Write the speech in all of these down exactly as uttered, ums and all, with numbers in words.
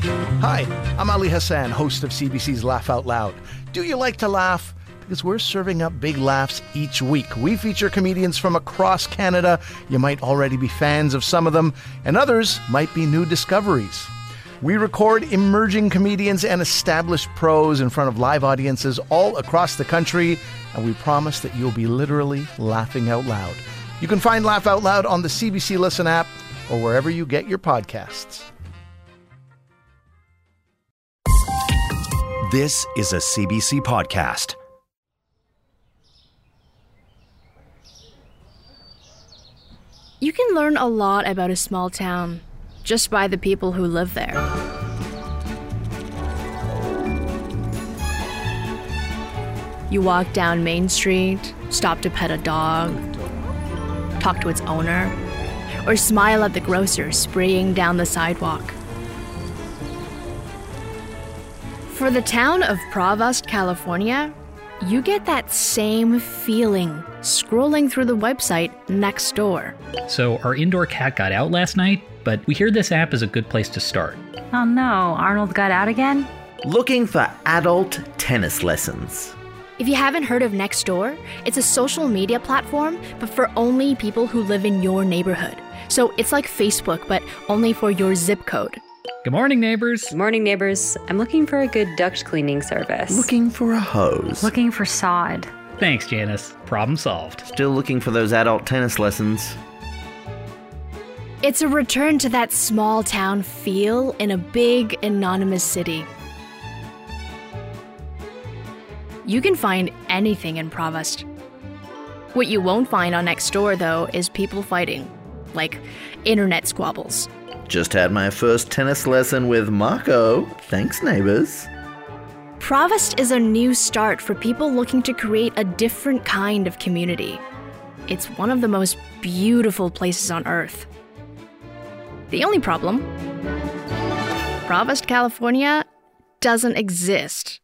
Hi, I'm Ali Hassan, host of C B C's Laugh Out Loud. Do you like to laugh? Because we're serving up big laughs each week. We feature comedians from across Canada. You might already be fans of some of them, and others might be new discoveries. We record emerging comedians and established pros in front of live audiences all across the country, and we promise that you'll be literally laughing out loud. You can find Laugh Out Loud on the C B C Listen app or wherever you get your podcasts. This is a C B C podcast. You can learn a lot about a small town just by the people who live there. You walk down Main Street, stop to pet a dog, talk to its owner, or smile at the grocer spraying down the sidewalk. For the town of Provost, California, you get that same feeling scrolling through the website Nextdoor. So our indoor cat got out last night, but we hear this app is a good place to start. Oh no, Arnold got out again? Looking for adult tennis lessons. If you haven't heard of Nextdoor, it's a social media platform, but for only people who live in your neighborhood. So it's like Facebook, but only for your zip code. Good morning, neighbors. Good morning, neighbors. I'm looking for a good duct cleaning service. Looking for a hose. Looking for sod. Thanks, Janice. Problem solved. Still looking for those adult tennis lessons. It's a return to that small town feel in a big, anonymous city. You can find anything in Provost. What you won't find on Nextdoor, though, is people fighting. Like internet squabbles. Just had my first tennis lesson with Marco. Thanks, neighbors. Provost is a new start for people looking to create a different kind of community. It's one of the most beautiful places on Earth. The only problem? Provost, California doesn't exist.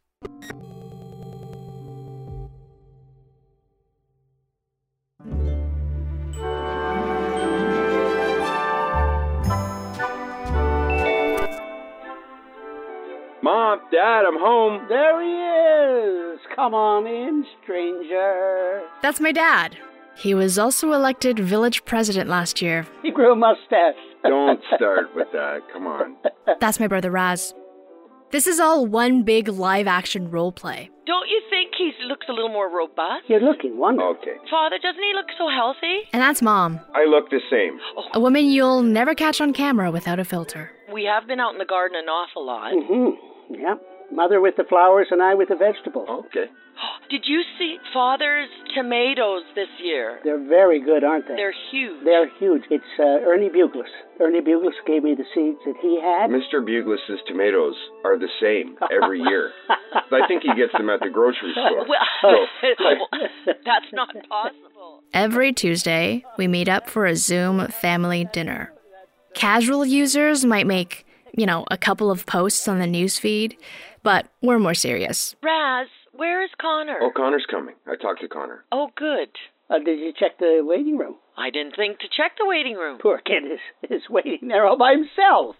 Mom, Dad, I'm home. There he is. Come on in, stranger. That's my dad. He was also elected village president last year. He grew a mustache. Don't start with that. Come on. That's my brother Raz. This is all one big live-action role play. Don't you think he looks a little more robust? You're looking wonderful. Okay. Father, doesn't he look so healthy? And that's Mom. I look the same. Oh. A woman you'll never catch on camera without a filter. We have been out in the garden an awful lot. Mm-hmm. Yeah. Mother with the flowers and I with the vegetables. Okay. Did you see Father's tomatoes this year? They're very good, aren't they? They're huge. They're huge. It's uh, Ernie Bugles. Ernie Bugles gave me the seeds that he had. Mister Bugles' tomatoes are the same every year. I think he gets them at the grocery store. Well, so, that's not possible. Every Tuesday, we meet up for a Zoom family dinner. Casual users might make, you know, a couple of posts on the newsfeed, but we're more serious. Raz, where is Connor? Oh, Connor's coming. I talked to Connor. Oh, good. Uh, did you check the waiting room? I didn't think to check the waiting room. Poor kid is, is waiting there all by himself.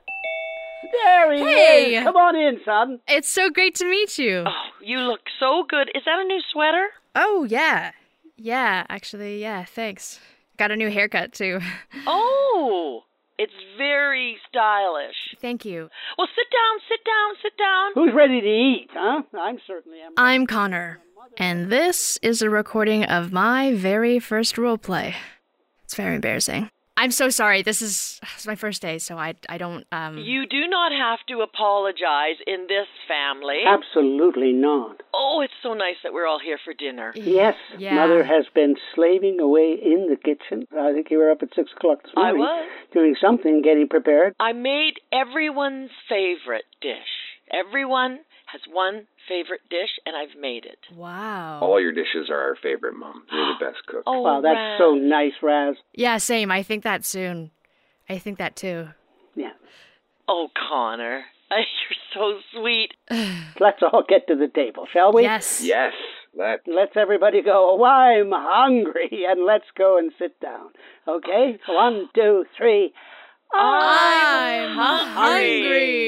There he Hey. is. Come on in, son. It's so great to meet you. Oh, you look so good. Is that a new sweater? Oh, yeah. Yeah, actually, yeah, thanks. Got a new haircut, too. Oh, it's very stylish. Thank you. Well, sit down, sit down, sit down. Who's ready to eat, huh? I'm certainly am. I'm Connor, and this is a recording of my very first role play. It's very embarrassing. I'm so sorry. This is it's my first day, so I, I don't, um... You do not have to apologize in this family. Absolutely not. Oh, it's so nice that we're all here for dinner. Yes, Yeah. Mother has been slaving away in the kitchen. I think you were up at six o'clock this I morning. was. Doing something, getting prepared. I made everyone's favorite dish. Everyone has one favorite dish, and I've made it. Wow. All your dishes are our favorite, Mom. You're the best cook. Oh, Wow, that's Raz. so nice, Raz. Yeah, same. I think that soon. I think that, too. Yeah. Oh, Connor, you're so sweet. Let's all get to the table, shall we? Yes. Yes. That. Let's everybody go, oh, I'm hungry, and let's go and sit down. Okay? One, two, three. I'm hungry.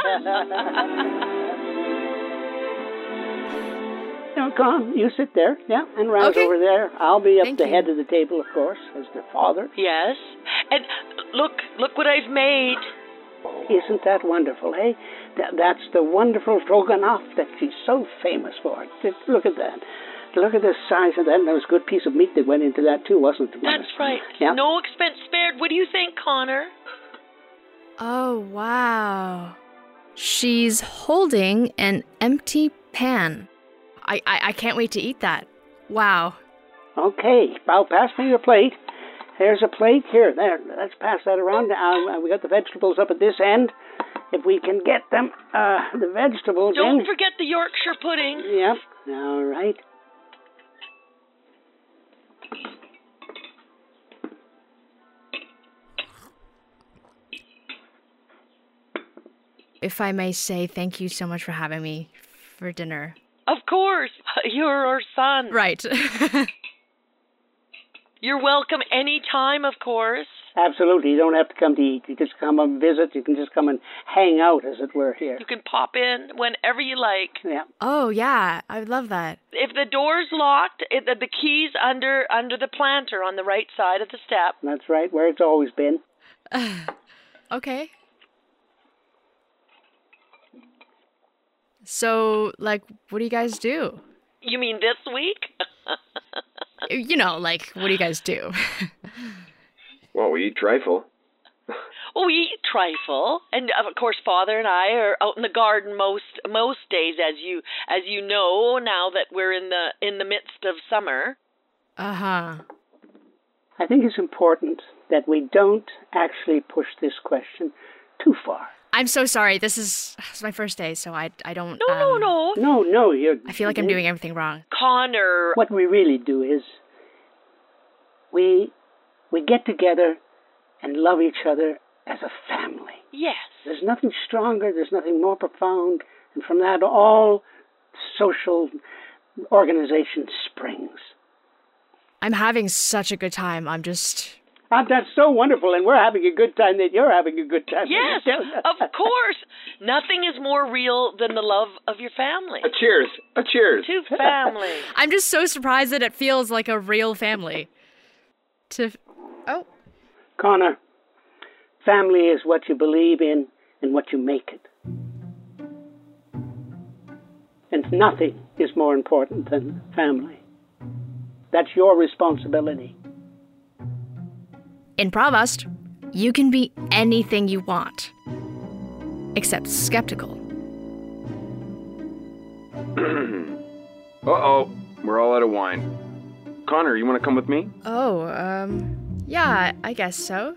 Now, come on, you sit there, yeah, and round Okay. over there. I'll be up Thank the you. head of the table, of course, as the father. Yes. And look, look what I've made. Isn't that wonderful, eh? That, that's the wonderful stroganoff that she's so famous for. Just look at that. Look at the size of that, and there was a good piece of meat that went into that, too, wasn't it? That's right. Yeah. No expense spared. What do you think, Connor? Oh, wow. She's holding an empty pan. I, I, I can't wait to eat that. Wow. Okay, I'll pass me your plate. There's a plate. Here, there. Let's pass that around. Uh, we got the vegetables up at this end. If we can get them, uh, the vegetables Don't in. forget the Yorkshire pudding. Yep. All right. If I may say, thank you so much for having me for dinner. Of course. You're our son. Right. You're welcome any time, of course. Absolutely. You don't have to come to eat. You just come and visit. You can just come and hang out, as it were, here. You can pop in whenever you like. Yeah. Oh, yeah. I would love that. If the door's locked, it, the, the key's under under the planter on the right side of the step. That's right, where it's always been. Okay. So, like, what do you guys do? You mean this week? You know, like, what do you guys do? Well, we eat trifle. Well, we eat trifle, and of course, Father and I are out in the garden most most days, as you as you know. Now that we're in the in the midst of summer. Uh huh. I think it's important that we don't actually push this question too far. I'm so sorry. This is it's my first day, so I I don't. No, no, um, no. No, no, you're... I feel like I'm doing everything wrong. Connor. What we really do is we we get together and love each other as a family. Yes. There's nothing stronger, there's nothing more profound, and from that all social organization springs. I'm having such a good time. I'm just. Ah, that's so wonderful, and we're having a good time that you're having a good time. Yes, of course. Nothing is more real than the love of your family. A cheers. A cheers. To family. I'm just so surprised that it feels like a real family. To. Oh. Connor, family is what you believe in and what you make it. And nothing is more important than family. That's your responsibility. In Provost, you can be anything you want, except skeptical. Uh-oh. We're all out of wine. Connor, you want to come with me? Oh, um, yeah, I guess so.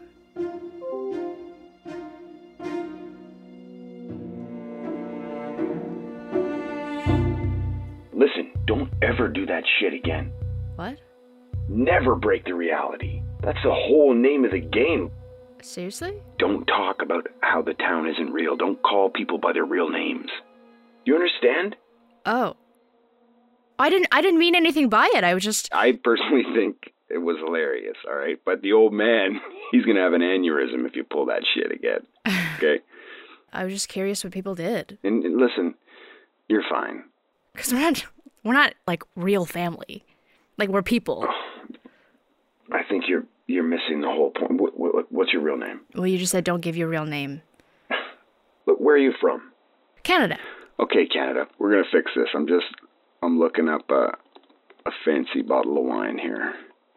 Listen, don't ever do that shit again. What? Never break the reality. That's the whole name of the game. Seriously? Don't talk about how the town isn't real. Don't call people by their real names. You understand? Oh. I didn't I didn't mean anything by it. I was just I personally think it was hilarious, all right? But the old man, he's going to have an aneurysm if you pull that shit again. Okay? I was just curious what people did. And, and listen, you're fine. Cuz we're not we're not like real family. Like we're people. I think you're you're missing the whole point. What, what, what's your real name? Well, you just said don't give your real name. Look, where are you from? Canada. Okay, Canada. We're going to fix this. I'm just I'm looking up a, a fancy bottle of wine here.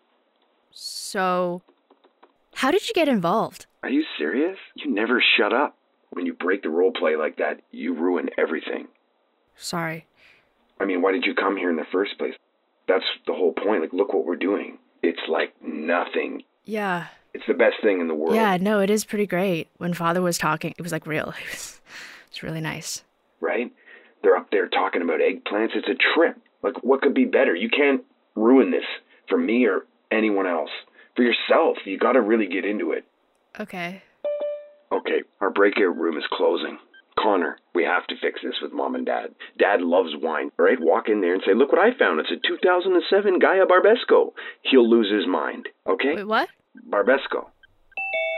So, how did you get involved? Are you serious? You never shut up. When you break the role play like that, you ruin everything. Sorry. I mean, why did you come here in the first place? That's the whole point. Like, look what we're doing. It's like nothing. Yeah. It's the best thing in the world. Yeah, no, it is pretty great. When Father was talking, it was like real. It was, it's really nice. Right? They're up there talking about eggplants. It's a trip. Like, what could be better? You can't ruin this for me or anyone else. For yourself, you got to really get into it. Okay. Okay, our breakout room is closing. Connor, we have to fix this with Mom and Dad. Dad loves wine, all right? Walk in there and say, look what I found. It's a two thousand seven Gaia Barbesco. He'll lose his mind, okay? Wait, what? Barbesco.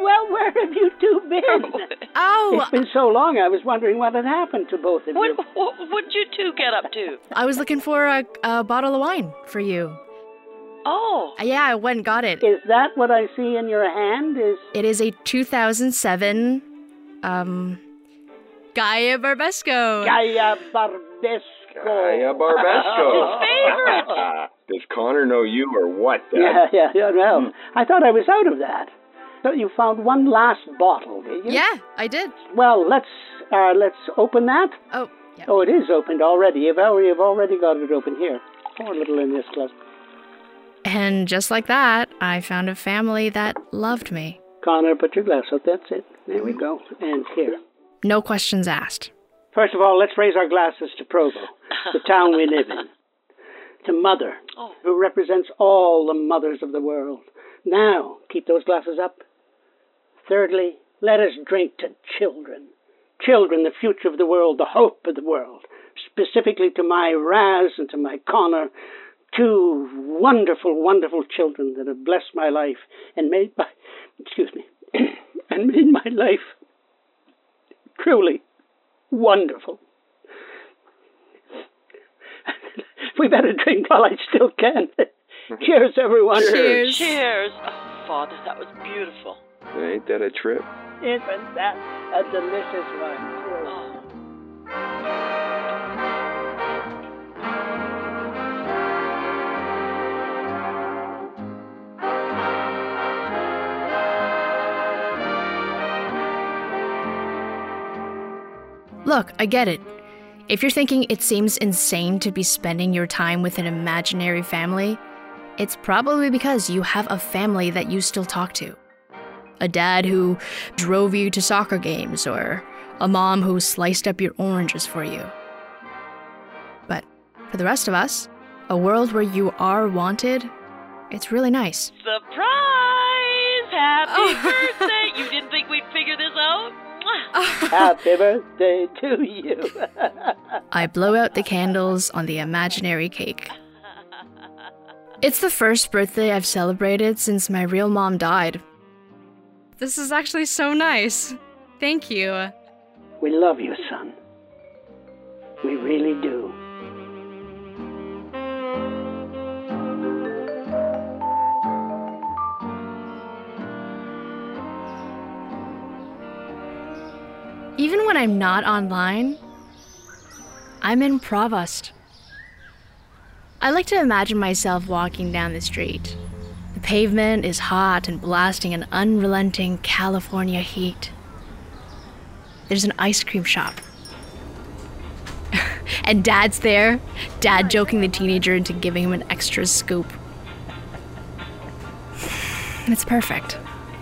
Well, where have you two been? Oh! It's been so long, I was wondering what had happened to both of What, you. what what'd you two get up to? I was looking for a, a bottle of wine for you. Oh. Uh, Yeah, I went and got it. Is that what I see in your hand? Is It is a two thousand seven, um, Gaia Barbesco. Gaia Barbesco? Gaia Barbesco. His favorite. Does Connor know you or what, Dad? Yeah, yeah, yeah, well, I thought I was out of that. So you found one last bottle, did you? Yeah, I did. Well, let's, uh, let's open that. Oh, yeah. Oh, it is opened already. You've already, you've already got it open here. Pour a little in this glass. And just like that, I found a family that loved me. Connor, put your glass up. That's it. There we go. And here. No questions asked. First of all, let's raise our glasses to Provo, the town we live in. To Mother, Oh. who represents all the mothers of the world. Now, keep those glasses up. Thirdly, let us drink to children. Children, the future of the world, the hope of the world. Specifically to my Raz and to my Connor, two wonderful, wonderful children that have blessed my life and made my, excuse me, and made my life truly wonderful. We better drink while I still can. Cheers, everyone. Cheers. Cheers. Oh, Father, that was beautiful. Ain't that a trip? Isn't that a delicious one? Oh. Look, I get it. If you're thinking it seems insane to be spending your time with an imaginary family, it's probably because you have a family that you still talk to. A dad who drove you to soccer games, or a mom who sliced up your oranges for you. But for the rest of us, a world where you are wanted, it's really nice. Surprise! Happy Oh. birthday! You didn't think we'd figure this out? Happy birthday to you. I blow out the candles on the imaginary cake. It's the first birthday I've celebrated since my real mom died. This is actually so nice. Thank you. We love you, son. We really do. Even when I'm not online, I'm in Provost. I like to imagine myself walking down the street. The pavement is hot and blasting an unrelenting California heat. There's an ice cream shop. And Dad's there, Dad joking the teenager into giving him an extra scoop. It's perfect.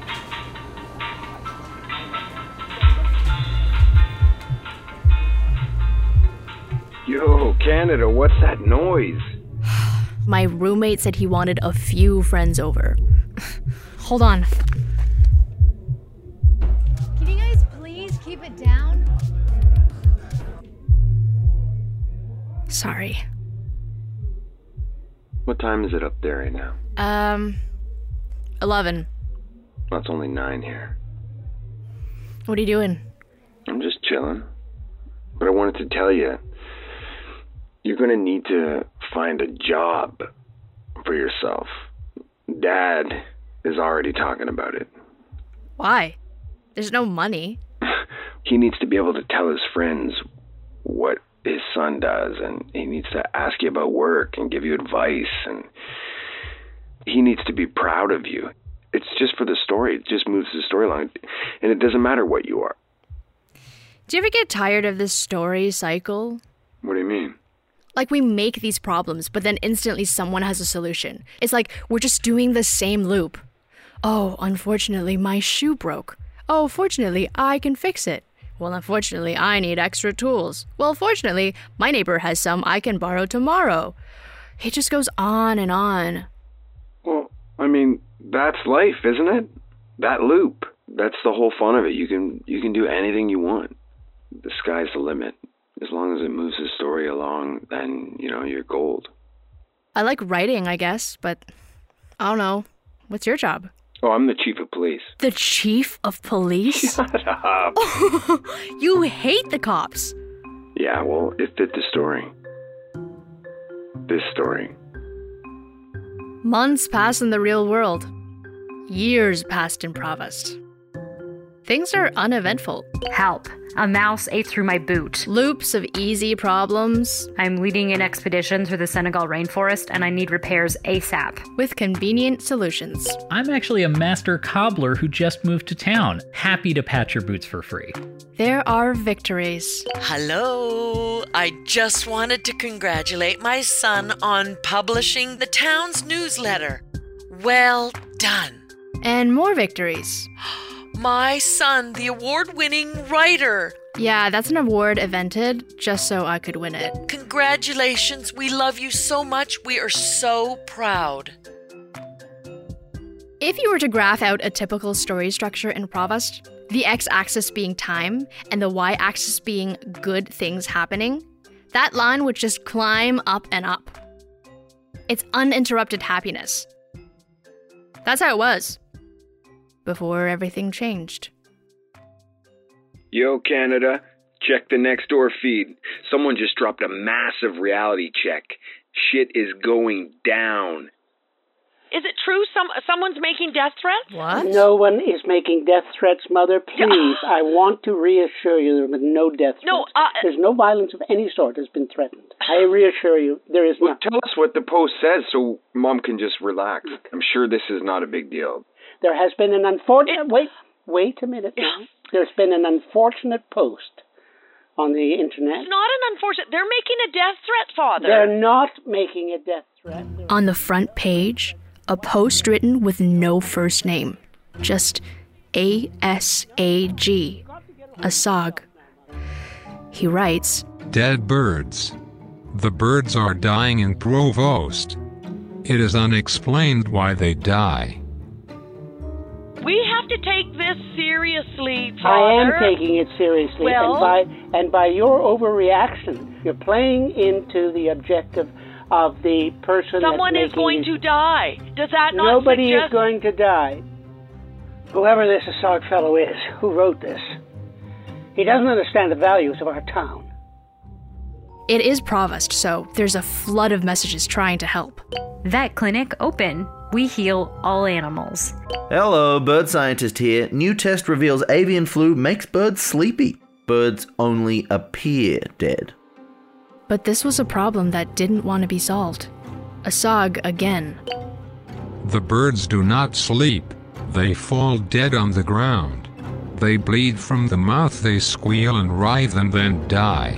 Yo, Canada, what's that noise? My roommate said he wanted a few friends over. Hold on. Can you guys please keep it down? Sorry. What time is it up there right now? Um, eleven. Well, it's only nine here. What are you doing? I'm just chilling. But I wanted to tell you, you're going to need to find a job for yourself. Dad is already talking about it. Why? There's no money. He needs to be able to tell his friends what his son does, and he needs to ask you about work and give you advice, and he needs to be proud of you. It's just for the story. It just moves the story along, and it doesn't matter what you are. Do you ever get tired of this story cycle? What do you mean? Like, we make these problems, but then instantly someone has a solution. It's like we're just doing the same loop. Oh, unfortunately, my shoe broke. Oh, fortunately, I can fix it. Well, unfortunately, I need extra tools. Well, fortunately, my neighbor has some I can borrow tomorrow. It just goes on and on. Well, I mean, that's life, isn't it? That loop. That's the whole fun of it. You can you can do anything you want. The sky's the limit. As long as it moves the story along, then, you know, you're gold. I like writing, I guess, but I don't know. What's your job? Oh, I'm the chief of police. The chief of police? Shut up. You hate the cops. Yeah, well, it fit the story. This story. Months pass in the real world. Years passed in Provost. Things are uneventful. Help. A mouse ate through my boot. Loops of easy problems. I'm leading an expedition through the Senegal rainforest and I need repairs ASAP. With convenient solutions. I'm actually a master cobbler who just moved to town. Happy to patch your boots for free. There are victories. Hello. I just wanted to congratulate my son on publishing the town's newsletter. Well done. And more victories. My son, the award-winning writer. Yeah, that's an award invented just so I could win it. Congratulations. We love you so much. We are so proud. If you were to graph out a typical story structure in Provost, the x-axis being time and the y-axis being good things happening, that line would just climb up and up. It's uninterrupted happiness. That's how it was. Before everything changed. Yo, Canada, check the Nextdoor feed. Someone just dropped a massive reality check. Shit is going down. Is it true some someone's making death threats? What? No one is making death threats, Mother. Please, I want to reassure you there have been no death threats. No, uh, There's no violence of any sort has been threatened. I reassure you, there is Well, not. tell us what the post says so Mom can just relax. I'm sure this is not a big deal. There has been an unfortunate... Wait, wait a minute now. There's been an unfortunate post on the internet. It's not an unfortunate... They're making a death threat, Father. They're not making a death threat. On the front page, a post written with no first name. Just A S A G. Asag. He writes, Dead birds. The birds are dying in Provost. It is unexplained why they die. We have to take this seriously, Father. I am taking it seriously. Well, and by and by your overreaction, you're playing into the objective of the person someone that's is going it. to die. Does that not Nobody suggest... is going to die. Whoever this Asag fellow is, who wrote this, he doesn't understand the values of our town. it is Provost, so there's a flood of messages trying to help. Vet clinic open. We heal all animals. Hello, bird scientist here. New test reveals avian flu makes birds sleepy. Birds only appear dead. But this was a problem that didn't want to be solved. Asag again. The birds do not sleep. They fall dead on the ground. They bleed from the mouth, they squeal and writhe and then die.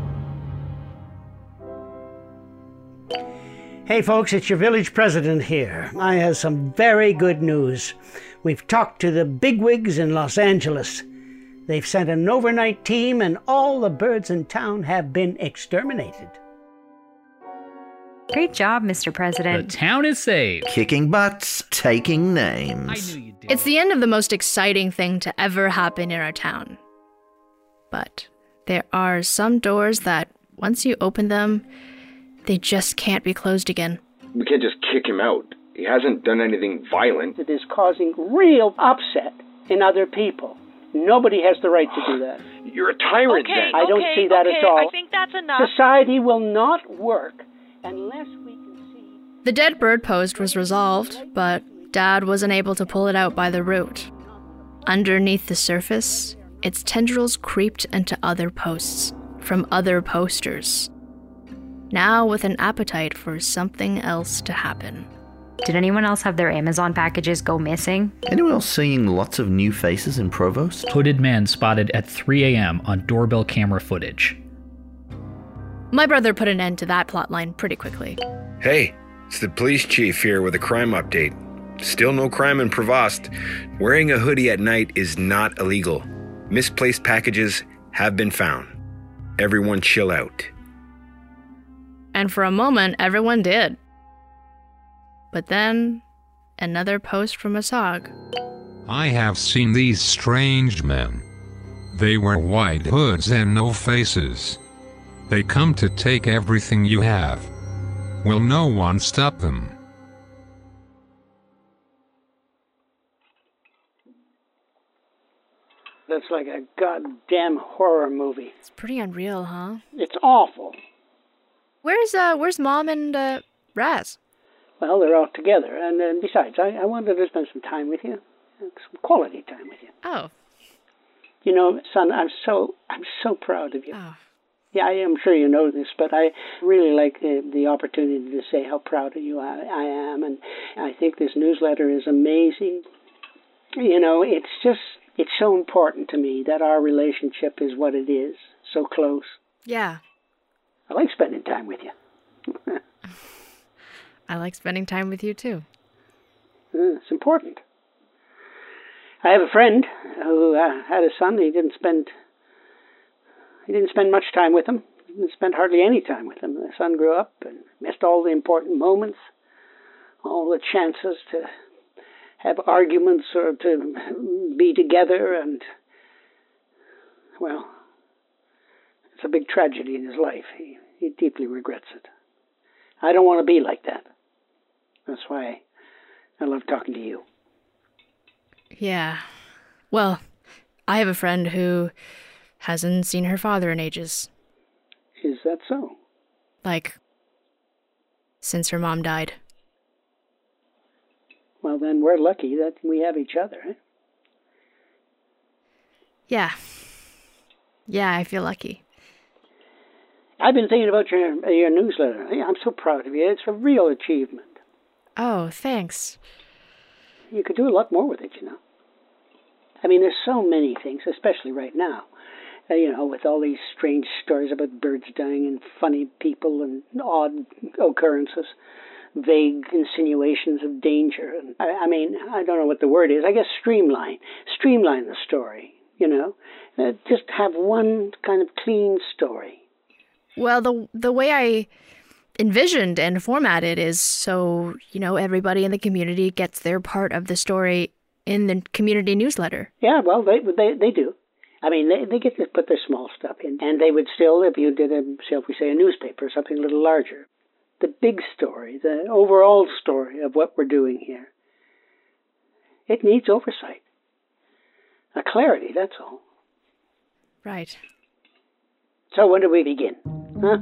Hey folks, it's your village president here. I have some very good news. We've talked to the bigwigs in Los Angeles. They've sent an overnight team and all the birds in town have been exterminated. Great job, Mister President. The town is saved. Kicking butts, taking names. I knew you'd do It's the end of the most exciting thing to ever happen in our town. But there are some doors that, once you open them, they just can't be closed again. We can't just kick him out. He hasn't done anything violent. It is causing real upset in other people. Nobody has the right to do that. You're a tyrant okay, then. I don't okay, see that okay, at all. I think that's enough. Society will not work unless we can see... The dead bird post was resolved, but Dad wasn't able to pull it out by the root. Underneath the surface, its tendrils creeped into other posts, from other posters. Now with an appetite for something else to happen. Did anyone else have their Amazon packages go missing? Anyone else seeing lots of new faces in Provost? Hooded man spotted at three a.m. on doorbell camera footage. My brother put an end to that plotline pretty quickly. Hey, it's the police chief here with a crime update. Still no crime in Provost. Wearing a hoodie at night is not illegal. Misplaced packages have been found. Everyone chill out. And for a moment, everyone did. But then, another post from Asag. I have seen these strange men. They wear white hoods and no faces. They come to take everything you have. Will no one stop them? like a goddamn horror movie. It's pretty unreal, huh? It's awful. Where's uh where's Mom and uh Raz? Well, they're all together, and uh, besides, I, I wanted to spend some time with you, some quality time with you. Oh. You know, son, I'm so I'm so proud of you. Oh. Yeah, I am sure you know this, but I really like the, the opportunity to say how proud of you I, I am, and I think this newsletter is amazing. You know, it's just, it's so important to me that our relationship is what it is, so close. Yeah. I like spending time with you. I like spending time with you, too. Uh, it's important. I have a friend who uh, had a son. He didn't spend he didn't spend much time with him. He didn't spend hardly any time with him. The son grew up and missed all the important moments, all the chances to have arguments or to be together, and, well, it's a big tragedy in his life. He, he deeply regrets it. I don't want to be like that. That's why I love talking to you. Yeah. Well, I have a friend who hasn't seen her father in ages. Is that so? Like, since her mom died. Well, then we're lucky that we have each other, eh? Yeah. Yeah, I feel lucky. I've been thinking about your your newsletter. I'm so proud of you. It's a real achievement. Oh, thanks. You could do a lot more with it, you know. I mean, there's so many things, especially right now. Uh, you know, with all these strange stories about birds dying and funny people and odd occurrences, vague insinuations of danger. And I, I mean, I don't know what the word is. I guess streamline. Streamline the story, you know. Uh, just have one kind of clean story. Well, the the way I envisioned and formatted is so, you know, everybody in the community gets their part of the story in the community newsletter. Yeah, well, they they they do. I mean, they they get to put their small stuff in, and they would still, if you did a, shall we say, a newspaper, something a little larger, the big story, the overall story of what we're doing here, it needs oversight, a clarity. That's all. Right. So when do we begin? Huh?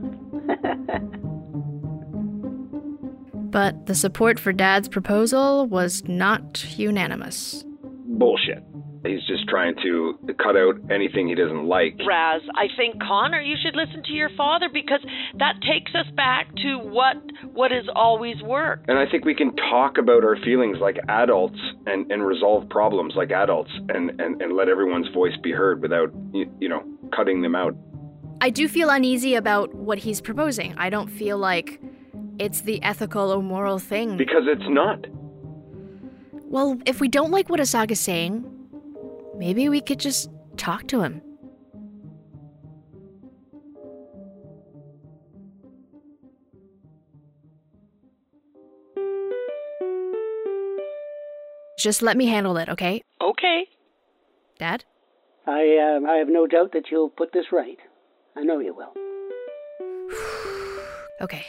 But the support for Dad's proposal was not unanimous. Bullshit. He's just trying to cut out anything he doesn't like. Raz, I think, Connor, you should listen to your father, because that takes us back to what what has always worked. And I think we can talk about our feelings like adults and, and resolve problems like adults and, and, and let everyone's voice be heard without, you, you know, cutting them out. I do feel uneasy about what he's proposing. I don't feel like it's the ethical or moral thing. Because it's not. Well, if we don't like what Asaga's saying, maybe we could just talk to him. Just let me handle it, okay? Okay. Dad? I uh, I have no doubt that you'll put this right. I know you will. Okay.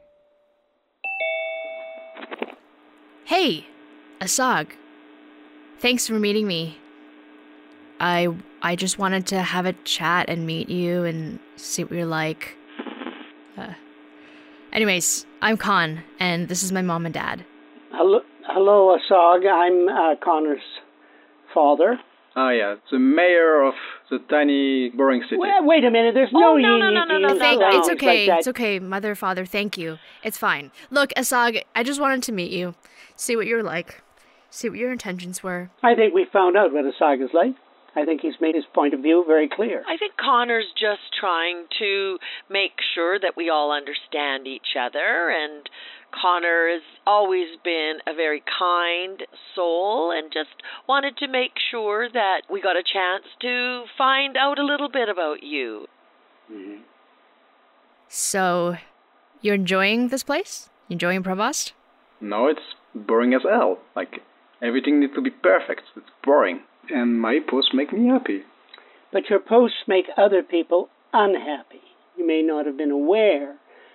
Hey, Asag. Thanks for meeting me. I I just wanted to have a chat and meet you and see what you're like. Uh, anyways, I'm Con, and this is my mom and dad. Hello, hello, Asag. I'm uh, Connor's father. Ah, yeah, the mayor of the tiny, boring city. Wait, wait a minute, there's no... Oh, no, no, no, no, no, Thank, no. It's okay, like it's okay, mother, father, thank you. It's fine. Look, Asag, I just wanted to meet you, see what you're like, see what your intentions were. I think we found out what Asag is like. I think he's made his point of view very clear. I think Connor's just trying to make sure that we all understand each other, and Connor has always been a very kind soul and just wanted to make sure that we got a chance to find out a little bit about you. Mm-hmm. So, you're enjoying this place? Enjoying Provost? No, it's boring as hell. Like, everything needs to be perfect. It's boring. And my posts make me happy. But your posts make other people unhappy. You may not have been aware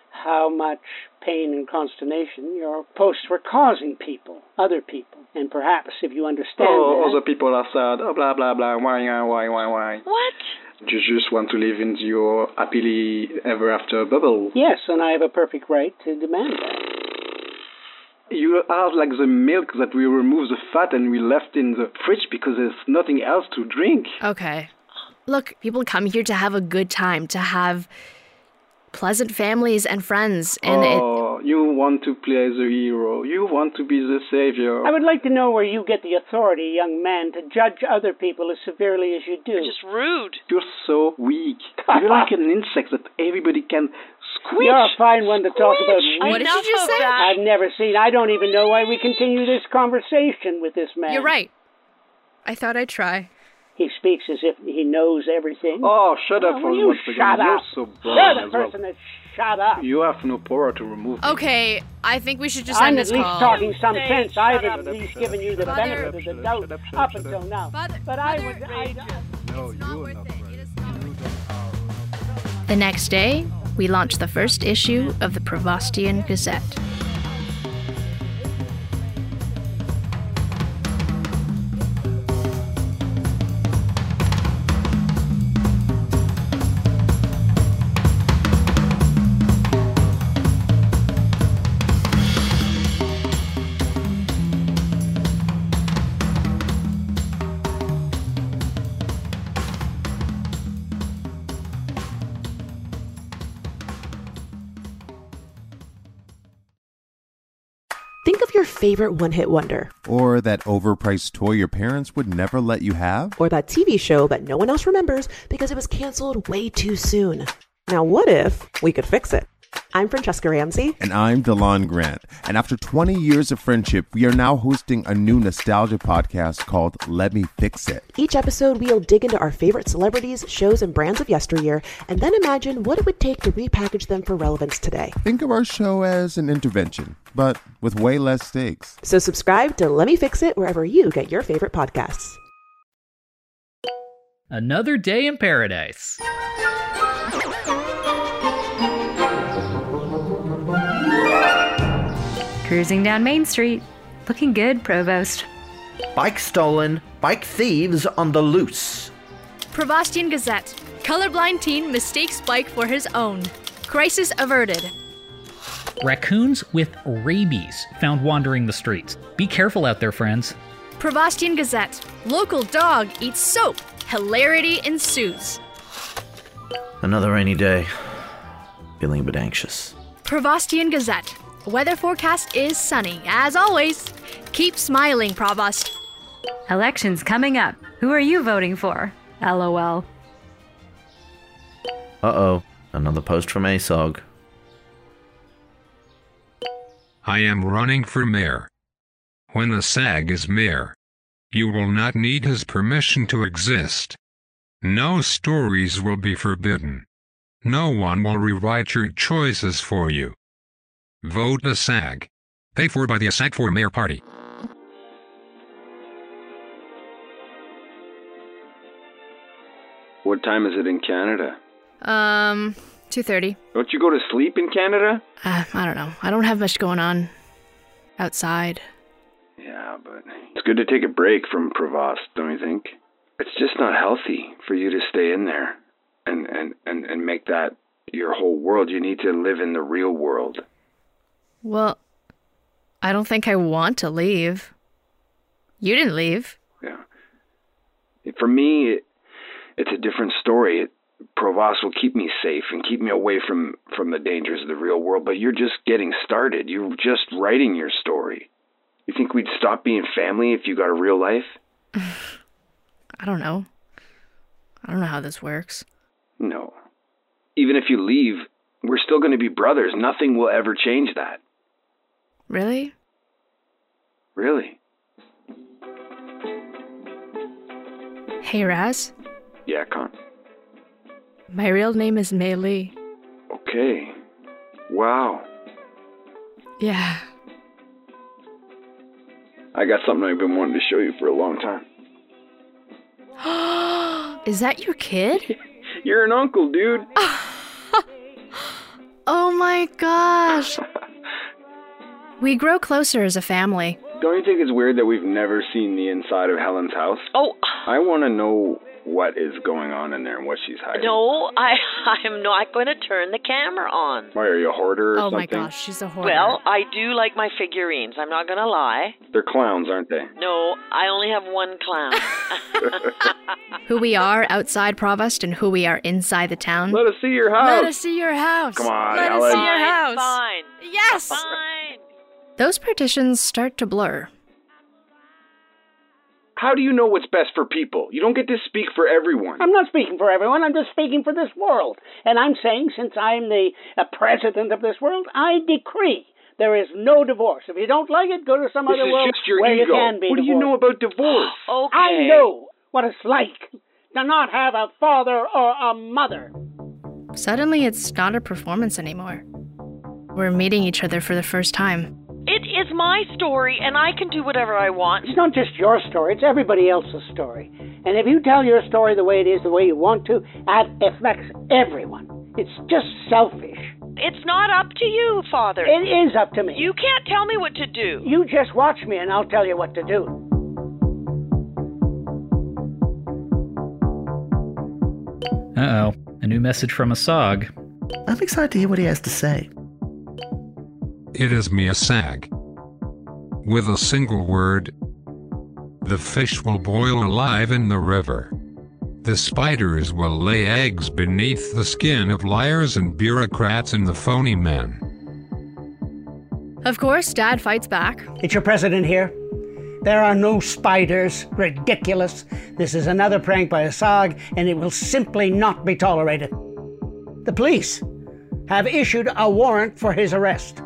how much pain and consternation your posts were causing people, other people. And perhaps if you understand Oh, that... other people are sad. Oh, blah, blah, blah. Why, why, why, why? What? You just want to live in your happily ever after bubble. Yes, and I have a perfect right to demand that. You are like the milk that we remove the fat and we left in the fridge because there's nothing else to drink. Okay. Look, people come here to have a good time, to have pleasant families and friends, and oh, it... you want to play the hero. You want to be the savior. I would like to know where you get the authority, young man, to judge other people as severely as you do. You're just rude. You're so weak. You're like an insect that everybody can squeeze. You're a fine one to talk about. What did you just say? That. I've never seen. I don't even know why we continue this conversation with this man. You're right. I thought I'd try. He speaks as if he knows everything. Oh, shut up oh, for you once shut again. up. You're so boring You're the as well. person that shut up. You have no power to remove me. Okay, I think we should just I'm end at this least call. talking some sense. I've at up, least shut given up, you the shut benefit up, of shut the up, doubt shut up, shut up up, shut until up. now. Father, but I would... I, No, it's not you're worth not it. right. It is not You worth don't are. The next day, we launched the first issue of the Provostian Gazette. Think of your favorite one-hit wonder. Or that overpriced toy your parents would never let you have. Or that T V show that no one else remembers because it was canceled way too soon. Now what if we could fix it? I'm Francesca Ramsey. And I'm DeLon Grant. And after twenty years of friendship, we are now hosting a new nostalgia podcast called Let Me Fix It. Each episode, we'll dig into our favorite celebrities, shows, and brands of yesteryear, and then imagine what it would take to repackage them for relevance today. Think of our show as an intervention, but with way less stakes. So subscribe to Let Me Fix It wherever you get your favorite podcasts. Another day in paradise. Cruising down Main Street. Looking good, Provost. Bike stolen, bike thieves on the loose. Provostian Gazette. Colorblind teen mistakes bike for his own. Crisis averted. Raccoons with rabies found wandering the streets. Be careful out there, friends. Provostian Gazette. Local dog eats soap. Hilarity ensues. Another rainy day. Feeling a bit anxious. Provostian Gazette. Weather forecast is sunny, as always. Keep smiling, Provost. Elections coming up. Who are you voting for? LOL. Uh-oh. Another post from A S O G. I am running for mayor. When the S A G is mayor, you will not need his permission to exist. No stories will be forbidden. No one will rewrite your choices for you. Vote the S A G. Paid for by the S A G for Mayor Party. What time is it in Canada? Um, two thirty. Don't you go to sleep in Canada? Uh, I don't know. I don't have much going on outside. Yeah, but it's good to take a break from Provost, don't you think? It's just not healthy for you to stay in there and, and, and, and make that your whole world. You need to live in the real world. Well, I don't think I want to leave. You didn't leave. Yeah. For me, it, it's a different story. It, Provost will keep me safe and keep me away from, from the dangers of the real world, but you're just getting started. You're just writing your story. You think we'd stop being family if you got a real life? I don't know. I don't know how this works. No. Even if you leave, we're still going to be brothers. Nothing will ever change that. Really? Really? Hey, Raz. Yeah, Con. My real name is Mei Li. Okay. Wow. Yeah. I got something I've been wanting to show you for a long time. Is that your kid? You're an uncle, dude. Oh my gosh. We grow closer as a family. Don't you think it's weird that we've never seen the inside of Helen's house? Oh. I want to know what is going on in there and what she's hiding. No, I, I'm not going to turn the camera on. Why, are you a hoarder or oh something? my gosh, she's a hoarder. Well, I do like my figurines. I'm not going to lie. They're clowns, aren't they? No, I only have one clown. Who we are outside Provost and who we are inside the town. Let us see your house. Let us see your house. Come on, Let Helen. us see your house. Fine. Yes. Fine. Those partitions start to blur. How do you know what's best for people? You don't get to speak for everyone. I'm not speaking for everyone. I'm just speaking for this world. And I'm saying, since I'm the uh, president of this world, I decree there is no divorce. If you don't like it, go to some this other is world just your where ego. you can be What do you divorced. know about divorce? Okay. I know what it's like to not have a father or a mother. Suddenly, it's not a performance anymore. We're meeting each other for the first time. It is my story, and I can do whatever I want. It's not just your story, it's everybody else's story. And if you tell your story the way it is, the way you want to, that affects everyone. It's just selfish. It's not up to you, Father. It is up to me. You can't tell me what to do. You just watch me and I'll tell you what to do. Uh-oh. A new message from Asag. I'm excited to hear what he has to say. It is me, a sag. With a single word, the fish will boil alive in the river. The spiders will lay eggs beneath the skin of liars and bureaucrats and the phony men. Of course, Dad fights back. It's your president here. There are no spiders. Ridiculous. This is another prank by Asag, and it will simply not be tolerated. The police have issued a warrant for his arrest.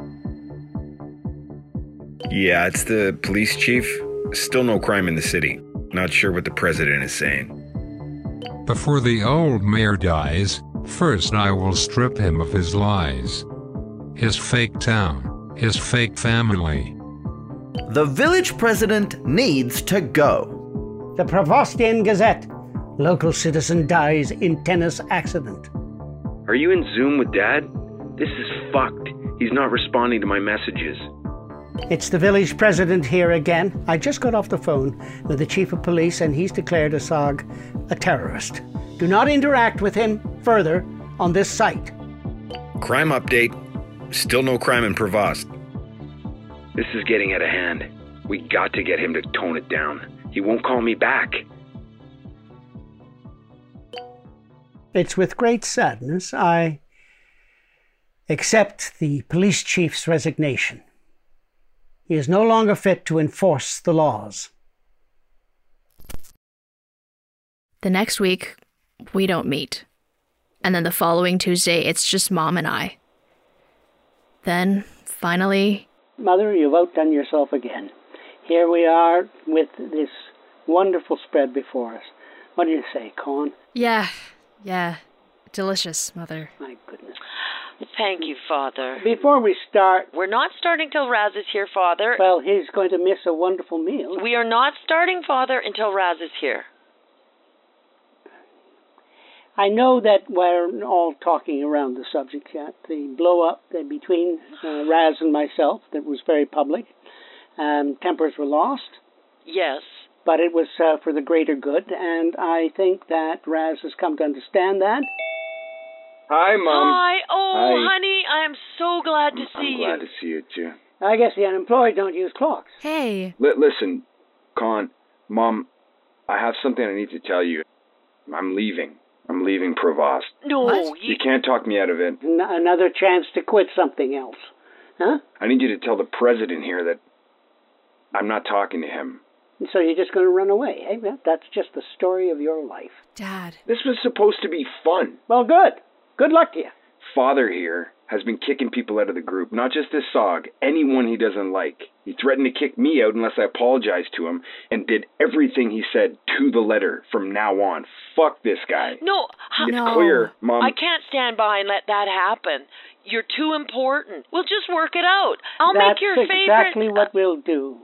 Yeah, it's the police chief. Still no crime in the city. Not sure what the president is saying. Before the old mayor dies, first I will strip him of his lies. His fake town, his fake family. The village president needs to go. The Provostian Gazette. Local citizen dies in tennis accident. Are you in Zoom with Dad? This is fucked. He's not responding to my messages. It's the village president here again. I just got off the phone with the chief of police and he's declared Asag a terrorist. Do not interact with him further on this site. Crime update. Still no crime in Provost. This is getting out of hand. We got to get him to tone it down. He won't call me back. It's with great sadness I accept the police chief's resignation. He is no longer fit to enforce the laws. The next week, we don't meet. And then the following Tuesday, it's just Mom and I. Then, finally... Mother, you've outdone yourself again. Here we are with this wonderful spread before us. What do you say, Con? Yeah, yeah. Delicious, Mother. My goodness. Thank you, Father. Before we start... We're not starting till Raz is here, Father. Well, he's going to miss a wonderful meal. We are not starting, Father, until Raz is here. I know that we're all talking around the subject yet. The blow-up between uh, Raz and myself that was very public. Um, tempers were lost. Yes. But it was uh, for the greater good, and I think that Raz has come to understand that. Hi, Mom. Hi. Oh, Hi. honey, I am so glad to see I'm you. glad to see you, too. I guess the unemployed don't use clocks. Hey. L- listen, Con, Mom, I have something I need to tell you. I'm leaving. I'm leaving Provost. No, What? you... You can't talk me out of it. N- another chance to quit something else. Huh? I need you to tell the president here that I'm not talking to him. And so you're just going to run away, eh? Well, that's just the story of your life. Dad. This was supposed to be fun. Well, good. Good luck to you. Father here has been kicking people out of the group, not just this Sog, anyone he doesn't like. He threatened to kick me out unless I apologized to him, and did everything he said to the letter from now on. Fuck this guy. No, It's no. clear, Mom. I can't stand by and let that happen. You're too important. We'll just work it out. I'll That's make your exactly favorite... what we'll do.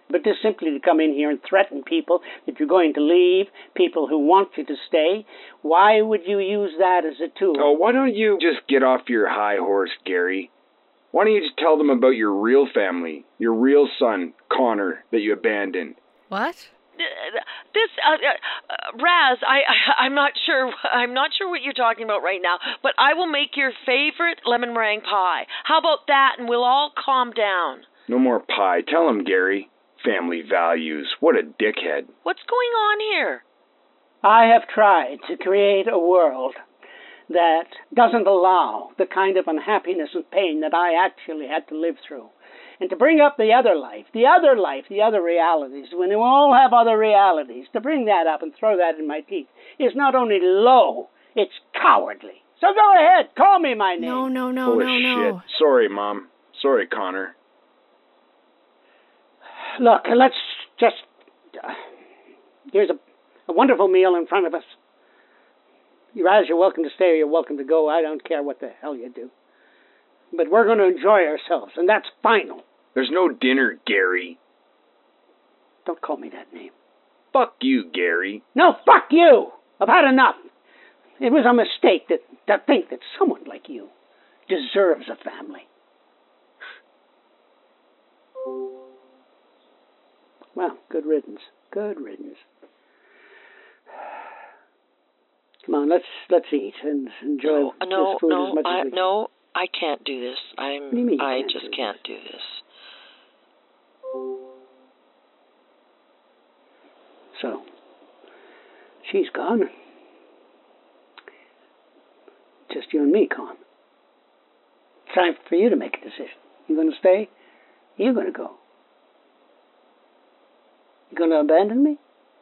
But just simply to come in here and threaten people that you're going to leave, people who want you to stay, why would you use that as a tool? Oh, why don't you just get off your high horse, Gary? Why don't you just tell them about your real family, your real son, Connor, that you abandoned? What? This, uh, uh, Raz, I, I, I'm not sure. I'm not sure what you're talking about right now. But I will make your favorite lemon meringue pie. How about that? And we'll all calm down. No more pie. Tell him, Gary. Family values. What a dickhead. What's going on here? I have tried to create a world that doesn't allow the kind of unhappiness and pain that I actually had to live through. And to bring up the other life, the other life, the other realities, when we all have other realities, to bring that up and throw that in my teeth is not only low, it's cowardly. So go ahead, call me my name. No, no, no, Full no, of no. shit. Sorry, Mom. Sorry, Connor. Look, let's just... Uh, here's a, a wonderful meal in front of us. Raz, you're welcome to stay or you're welcome to go. I don't care what the hell you do. But we're going to enjoy ourselves, and that's final. There's no dinner, Gary. Don't call me that name. Fuck you, Gary. No, fuck you! I've had enough. It was a mistake to, to think that someone like you deserves a family. Well, good riddance. Good riddance. Come on, let's let's eat and enjoy no, this no, food no, as much I, as we can. No, I can't do this. I'm. What do you mean you I can't just do can't do this. So, she's gone. Just you and me, Con. It's time for you to make a decision. You going to stay? You going to go? You going to abandon me?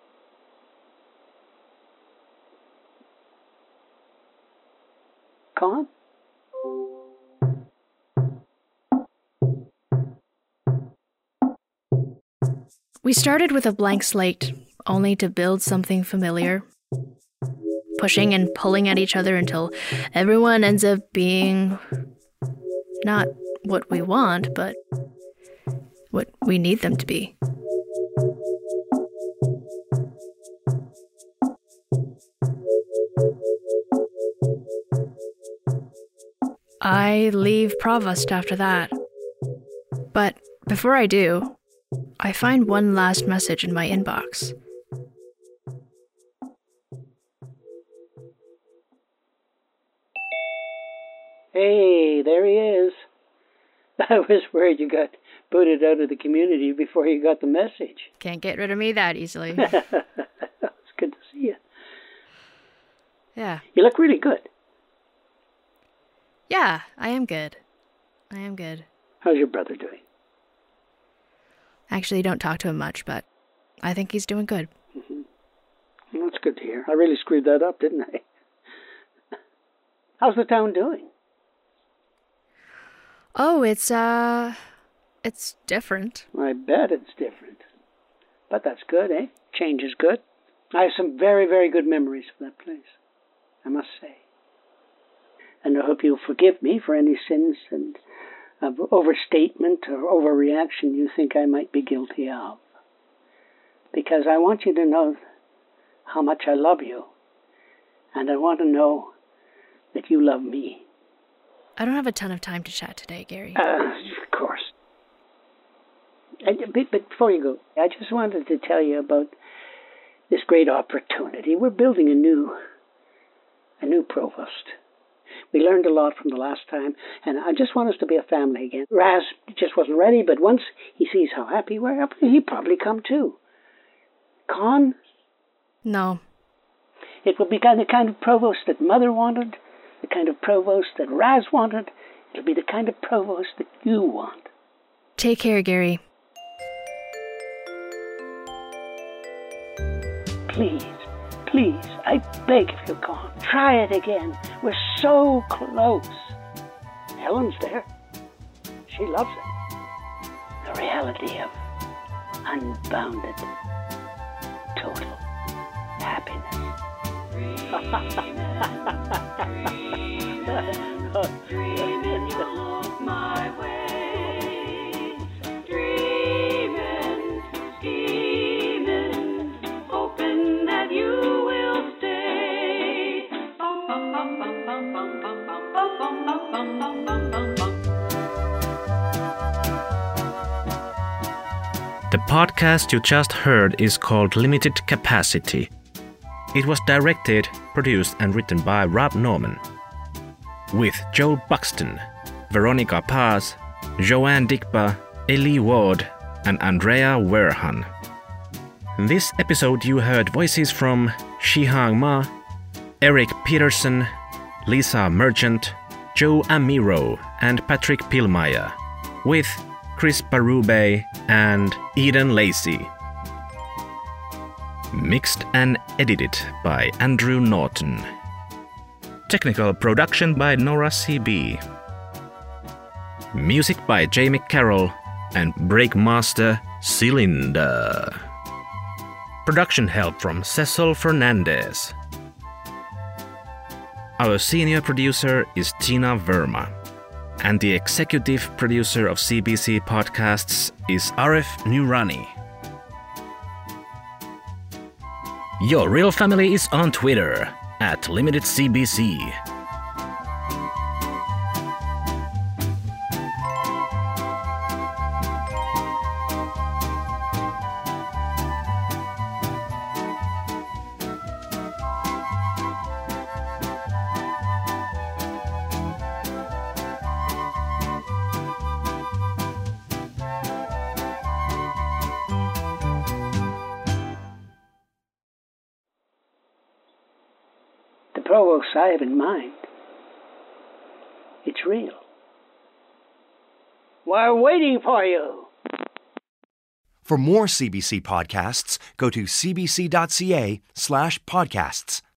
Con? We started with a blank slate, only to build something familiar. Pushing and pulling at each other until everyone ends up being not what we want, but what we need them to be. I leave Provost after that. But before I do, I find one last message in my inbox. Hey, there he is. I was worried you got booted out of the community before you got the message. Can't get rid of me that easily. It's good to see you. Yeah. You look really good. Yeah, I am good. I am good. How's your brother doing? Actually, don't talk to him much, but I think he's doing good. Mm-hmm. Well, that's good to hear. I really screwed that up, didn't I? How's the town doing? Oh, it's, uh, it's different. I bet it's different. But that's good, eh? Change is good. I have some very, very good memories of that place, I must say. And I hope you'll forgive me for any sins and of overstatement or overreaction you think I might be guilty of. Because I want you to know how much I love you. And I want to know that you love me. I don't have a ton of time to chat today, Gary. Uh, of course. And, but, but before you go, I just wanted to tell you about this great opportunity. We're building a new, a new provost. We learned a lot from the last time, and I just want us to be a family again. Raz just wasn't ready, but once he sees how happy we're, he'll probably come too. Con? No. It will be the kind of provost that Mother wanted, the kind of provost that Raz wanted. It'll be the kind of provost that you want. Take care, Gary. Please, please, I beg of you, Con, try it again. We're so close. Helen's there. She loves it. The reality of unbounded, total happiness. Dreaming along my way, dreaming The podcast you just heard is called Limited Capacity. It was directed, produced, and written by Rob Norman, with Joel Buxton, Veronica Paz, Joanne Dikba, Ellie Ward, and Andrea Werhan. In this episode you heard voices from Shihang Ma, Eric Peterson, Lisa Merchant, Joe Amiro, and Patrick Pilmaya, with Chris Barube and Eden Lacey. Mixed and edited by Andrew Norton. Technical production by Nora C B. Music by Jamie Carroll and Breakmaster Cylinder. Production help from Cecil Fernandez. Our senior producer is Tina Verma. And the executive producer of C B C Podcasts is Arif Nurani. Your Real Family is on Twitter at Limited C B C. Provokes I have in mind, it's real. We're waiting for you. For more C B C podcasts, go to cbc.ca slash podcasts.